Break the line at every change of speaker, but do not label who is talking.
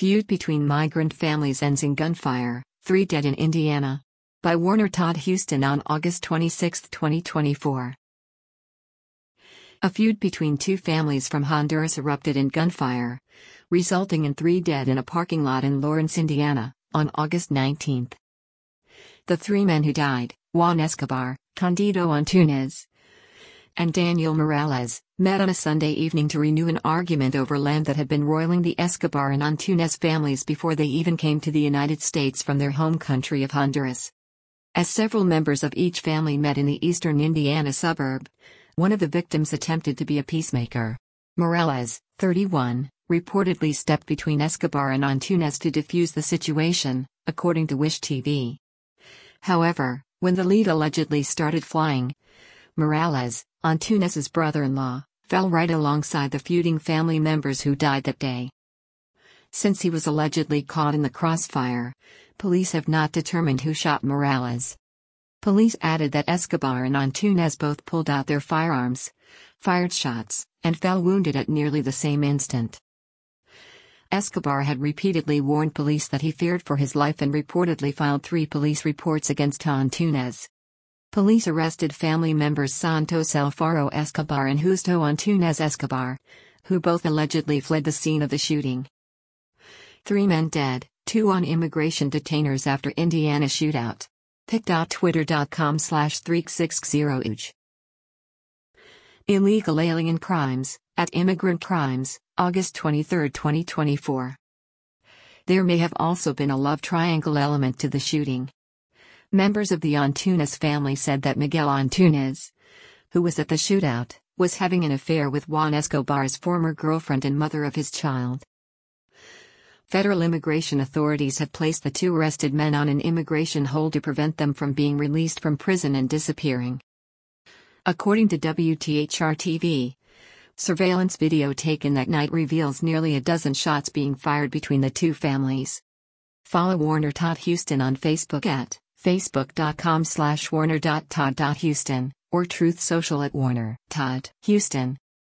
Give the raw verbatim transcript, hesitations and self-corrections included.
Feud between migrant families ends in gunfire, three dead in Indiana. By Warner Todd Huston on August twenty-sixth, twenty twenty-four. A feud between two families from Honduras erupted in gunfire, resulting in three dead in a parking lot in Lawrence, Indiana, on August nineteenth. The three men who died, Juan Escobar, Candido Antunes, and Daniel Morales, met on a Sunday evening to renew an argument over land that had been roiling the Escobar and Antunes families before they even came to the United States from their home country of Honduras. As several members of each family met in the eastern Indiana suburb, one of the victims attempted to be a peacemaker. Morales, thirty-one, reportedly stepped between Escobar and Antunes to defuse the situation, according to Wish T V. However, when the lead allegedly started flying, Morales, Antunes's brother-in-law, fell right alongside the feuding family members who died that day. Since he was allegedly caught in the crossfire, police have not determined who shot Morales. Police added that Escobar and Antunes both pulled out their firearms, fired shots, and fell wounded at nearly the same instant. Escobar had repeatedly warned police that he feared for his life and reportedly filed three police reports against Antunes. Police arrested family members Santos Alfaro Escobar and Justo Antunes Escobar, who both allegedly fled the scene of the shooting. Three men dead, two on immigration detainers after Indiana shootout. pic dot twitter dot com slash three six zero U J. Illegal alien crimes, at Immigrant Crimes, August twenty-third, twenty twenty-four. There may have also been a love triangle element to the shooting. Members of the Antunes family said that Miguel Antunes, who was at the shootout, was having an affair with Juan Escobar's former girlfriend and mother of his child. Federal immigration authorities have placed the two arrested men on an immigration hold to prevent them from being released from prison and disappearing. According to W T H R T V, surveillance video taken that night reveals nearly a dozen shots being fired between the two families. Follow Warner Todd Huston on Facebook at facebook dot com slash warner dot todd dot huston or Truth Social at Warner Todd Huston.